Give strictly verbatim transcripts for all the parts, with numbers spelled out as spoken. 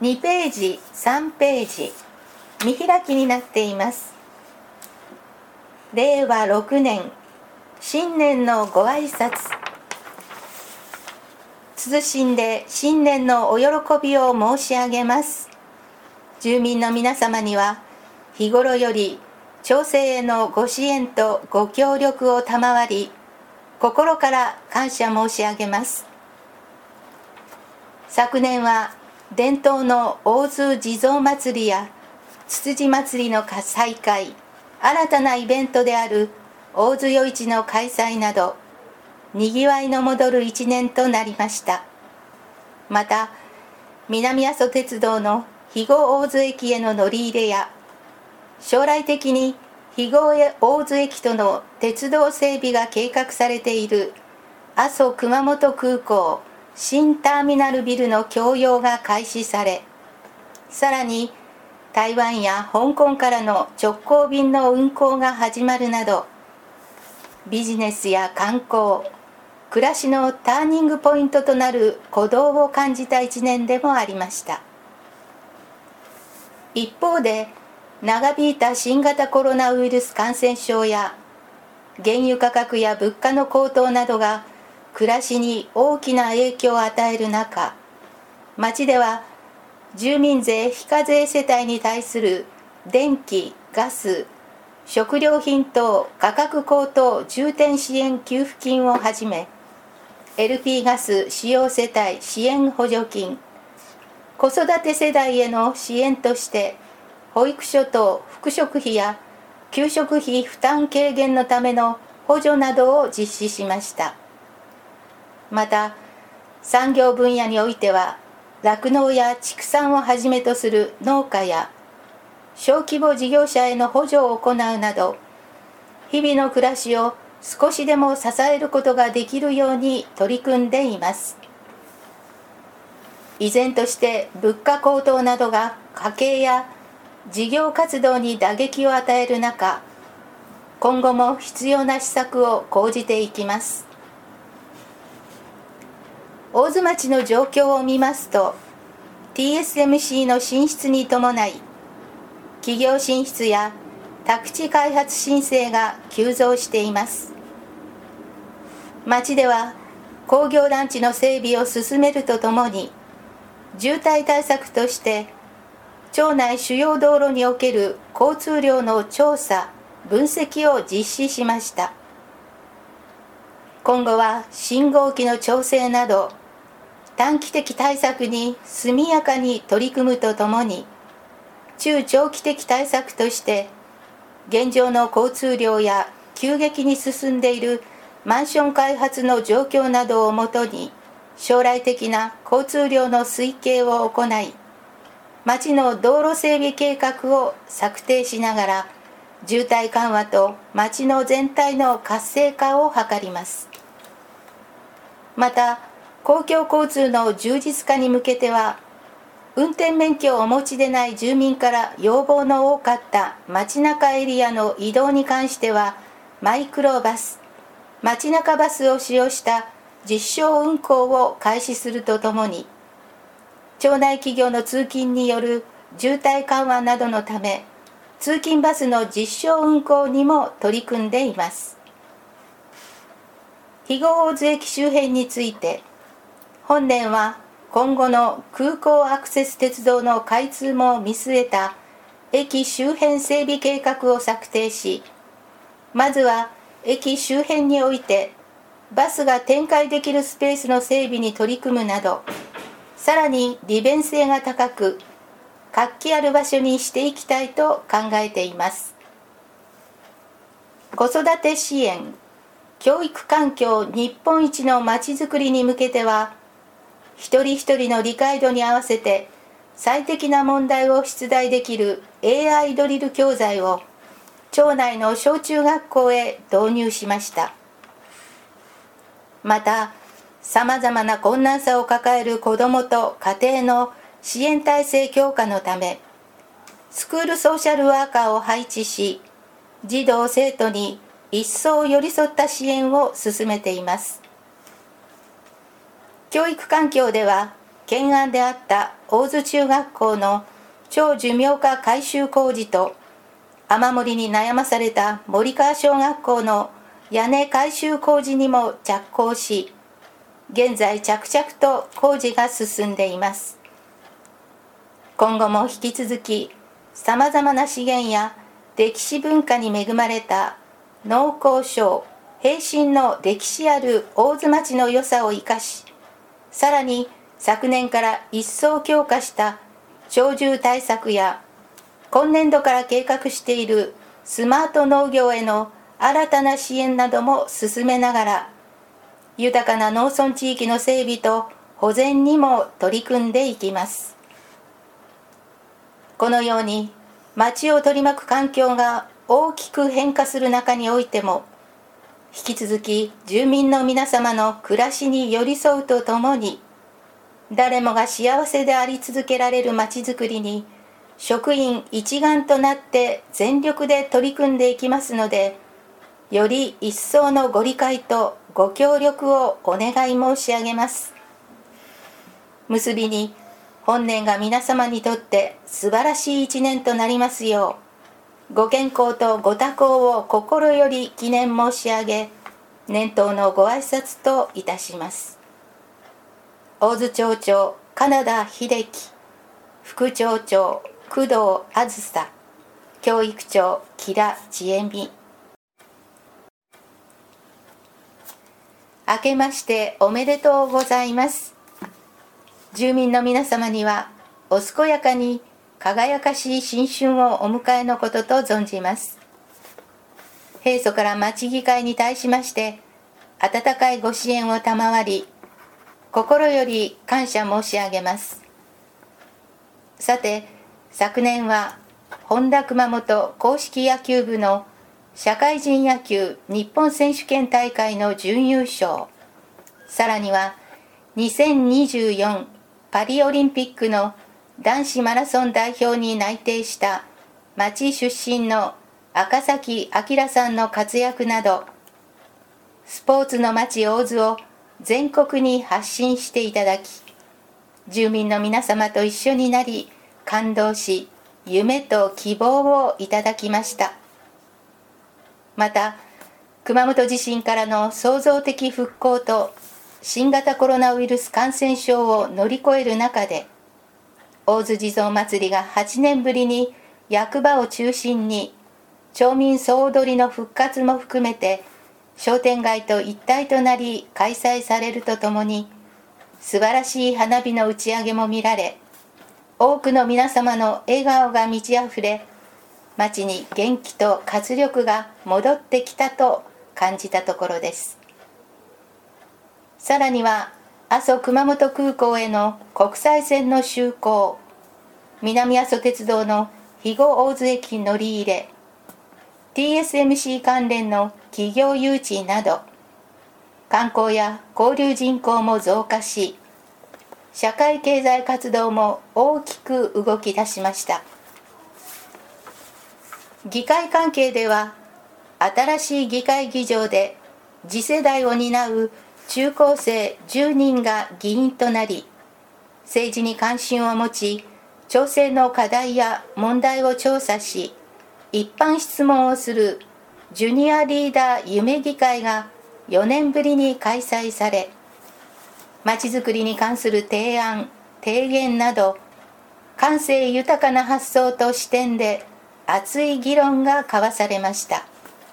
にページ、さんページ、見開きになっています。れいわろくねん、新年のご挨拶。謹んで新年のお喜びを申し上げます。住民の皆様には、日頃より町政へのご支援とご協力を賜り、心から感謝申し上げます。昨年は伝統の大洲地蔵祭りやつつじ祭りの再開、新たなイベントである大洲夜市の開催など、にぎわいの戻る一年となりました。また、南阿蘇鉄道の肥後大洲駅への乗り入れや、将来的に肥後大洲駅との鉄道整備が計画されている阿蘇熊本空港新ターミナルビルの供用が開始され、さらに台湾や香港からの直行便の運航が始まるなど、ビジネスや観光、暮らしのターニングポイントとなる鼓動を感じた一年でもありました。一方で、長引いた新型コロナウイルス感染症や原油価格や物価の高騰などが暮らしに大きな影響を与える中、町では住民税非課税世帯に対する電気・ガス、食料品等価格高騰重点支援給付金をはじめ、エルピー ガス使用世帯支援補助金、子育て世代への支援として保育所等服食費や給食費負担軽減のための補助などを実施しました。また、産業分野においては、酪農や畜産をはじめとする農家や小規模事業者への補助を行うなど、日々の暮らしを少しでも支えることができるように取り組んでいます。依然として物価高騰などが家計や事業活動に打撃を与える中、今後も必要な施策を講じていきます。大洲町の状況を見ますと、 ティーエスエムシー の進出に伴い、企業進出や宅地開発申請が急増しています。町では工業団地の整備を進めるとともに、渋滞対策として町内主要道路における交通量の調査・分析を実施しました。今後は信号機の調整など短期的対策に速やかに取り組むとともに、中長期的対策として現状の交通量や急激に進んでいるマンション開発の状況などをもとに、将来的な交通量の推計を行い、町の道路整備計画を策定しながら、渋滞緩和と町の全体の活性化を図ります。また、公共交通の充実化に向けては、運転免許をお持ちでない住民から要望の多かった街中エリアの移動に関しては、マイクロバス、街中バスを使用した実証運行を開始するとともに、町内企業の通勤による渋滞緩和などのため、通勤バスの実証運行にも取り組んでいます。肥後大洲駅周辺について、本年は今後の空港アクセス鉄道の開通も見据えた駅周辺整備計画を策定し、まずは駅周辺においてバスが展開できるスペースの整備に取り組むなど、さらに利便性が高く活気ある場所にしていきたいと考えています。子育て支援、教育環境日本一のまちづくりに向けては、一人一人の理解度に合わせて最適な問題を出題できる エーアイ ドリル教材を町内の小中学校へ導入しました。また、さまざまな困難さを抱える子どもと家庭の支援体制強化のため、スクールソーシャルワーカーを配置し、児童生徒に一層寄り添った支援を進めています。教育環境では、 懸案であった大津中学校の超寿命化改修工事と、雨漏りに悩まされた森川小学校の屋根改修工事にも着工し、現在着々と工事が進んでいます。今後も引き続き、さまざまな資源や歴史文化に恵まれた農耕省平身の歴史ある大津町の良さを生かし、さらに昨年から一層強化した鳥獣対策や、今年度から計画しているスマート農業への新たな支援なども進めながら、豊かな農村地域の整備と保全にも取り組んでいきます。このように町を取り巻く環境が大きく変化する中においても、引き続き住民の皆様の暮らしに寄り添うとともに、誰もが幸せであり続けられる町づくりに職員一丸となって全力で取り組んでいきますので、より一層のご理解とご協力をお願い申し上げます。結びに、本年が皆様にとって素晴らしい一年となりますよう、ご健康とご多幸を心より祈念申し上げ、年頭のご挨拶といたします。大津町長金田秀樹、副町長工藤あずさ、教育長木田千恵美。明けましておめでとうございます。住民の皆様にはお健やかに輝かしい新春をお迎えのことと存じます。平素から町議会に対しまして温かいご支援を賜り、心より感謝申し上げます。さて、昨年は本田熊本硬式野球部の社会人野球日本選手権大会の準優勝、さらにはにせんにじゅうよんパリオリンピックの男子マラソン代表に内定した町出身の赤崎明さんの活躍など、スポーツの町大津を全国に発信していただき、住民の皆様と一緒になり感動し、夢と希望をいただきました。また、熊本地震からの創造的復興と新型コロナウイルス感染症を乗り越える中で、大津地蔵祭りがはちねんぶりに役場を中心に町民総踊りの復活も含めて商店街と一体となり開催されるとともに、素晴らしい花火の打ち上げも見られ、多くの皆様の笑顔が満ち溢れ、町に元気と活力が戻ってきたと感じたところです。さらには阿蘇熊本空港への国際線の就航、南阿蘇鉄道の肥後大津駅乗り入れ、 ティーエスエムシー 関連の企業誘致など、観光や交流人口も増加し、社会経済活動も大きく動き出しました。議会関係では、新しい議会議場で次世代を担う中高生じゅうにんが議員となり、政治に関心を持ち、町政の課題や問題を調査し、一般質問をするジュニアリーダー夢議会がよねんぶりに開催され、まちづくりに関する提案・提言など、感性豊かな発想と視点で熱い議論が交わされました。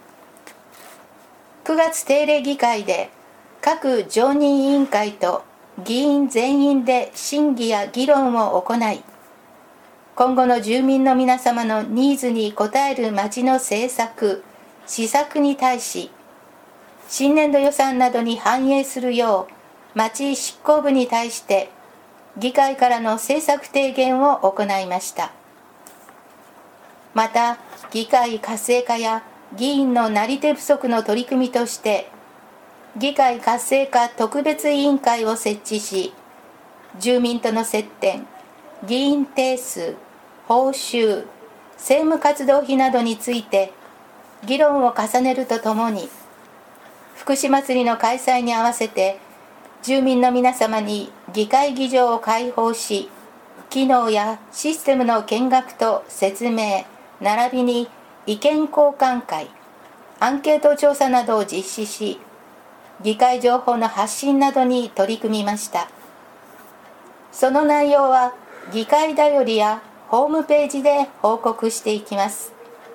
くがつ定例議会で各常任委員会と議員全員で審議や議論を行い、今後の住民の皆様のニーズに応える町の政策・施策に対し、新年度予算などに反映するよう町執行部に対して議会からの政策提言を行いました。また、議会活性化や議員のなり手不足の取り組みとして、議会活性化特別委員会を設置し、住民との接点、議員定数、報酬、政務活動費などについて議論を重ねるとともに、福祉祭りの開催に合わせて住民の皆様に議会議場を開放し、機能やシステムの見学と説明、並びに意見交換会、アンケート調査などを実施し、議会情報の発信などに取り組みました。その内容は議会だよりやホームページで報告していきます。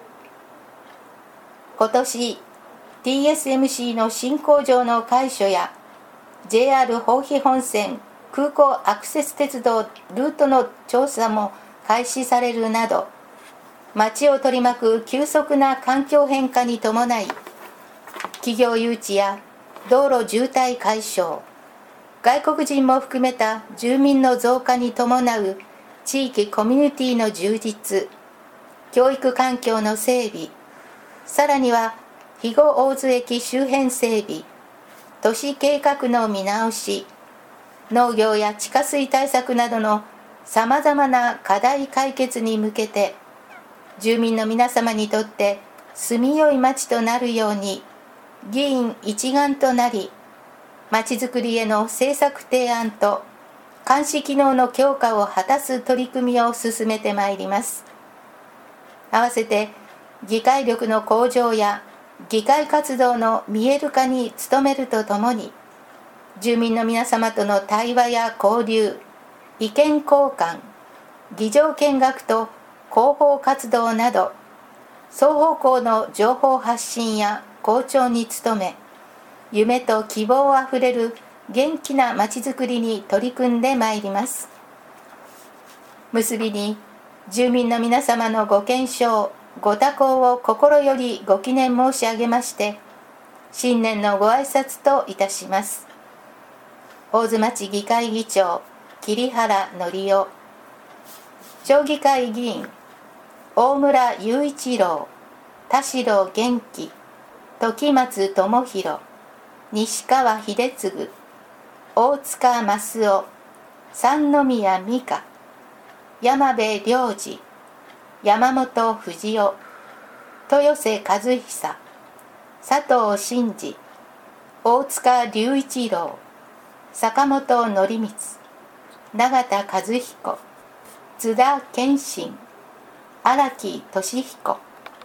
今年 ティーエスエムシー の新工場の開所や ジェイアール 豊肥本線空港アクセス鉄道ルートの調査も開始されるなど、街を取り巻く急速な環境変化に伴い、企業誘致や道路渋滞解消、外国人も含めた住民の増加に伴う地域コミュニティの充実、教育環境の整備、さらには肥後大津駅周辺整備、都市計画の見直し、農業や地下水対策などのさまざまな課題解決に向けて、住民の皆様にとって住みよい町となるように、議員一丸となり、まちづくりへの政策提案と監視機能の強化を果たす取り組みを進めてまいります。合わせて議会力の向上や議会活動の見える化に努めるとともに、住民の皆様との対話や交流、意見交換、議場見学と広報活動など、双方向の情報発信や校長に努め、夢と希望あふれる元気なまちづくりに取り組んでまいります。結びに、住民の皆様のご健勝、ご多幸を心よりご祈念申し上げまして、新年のご挨拶といたします。大津町議会議長、桐原則夫、町議会議員、大村雄一郎、田代元気、時松智弘、西川秀次、大塚益夫、三宮美香、山部良二、山本藤夫、豊瀬和久、佐藤真二、大塚隆一郎、坂本則光、永田和彦、津田健信、荒木俊彦。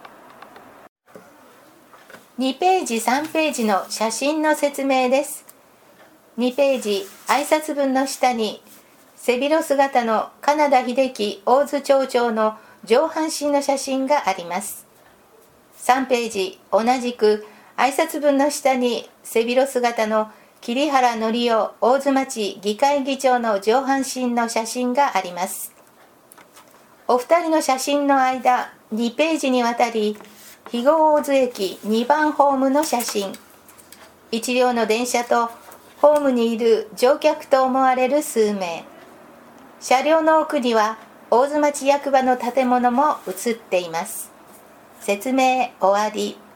にページさんページの写真の説明です。にページ挨拶文の下に背広姿の金田秀樹大津町長の上半身の写真があります。さんページ同じく挨拶文の下に背広姿の桐原則夫大津町議会議長の上半身の写真があります。お二人の写真の間にページにわたり、肥後大津駅にばんホームの写真、一両の電車とホームにいる乗客と思われる数名、車両の奥には大津町役場の建物も写っています。説明終わり。